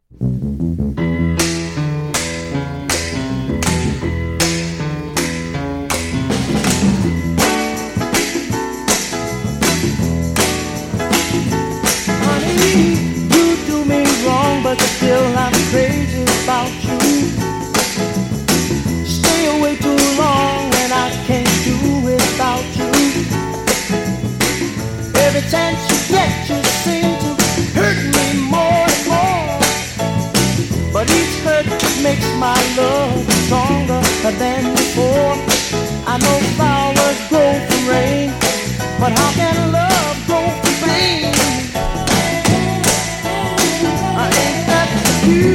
Honey, you do me wrong, but still I'm crazy about you. Stay away too long and I can't do without you. Every chance you get, you seem to hurt me more and more. But each hurt makes my love stronger than before. I know flowers grow from rain, but how can love grow from pain? Ain't that you?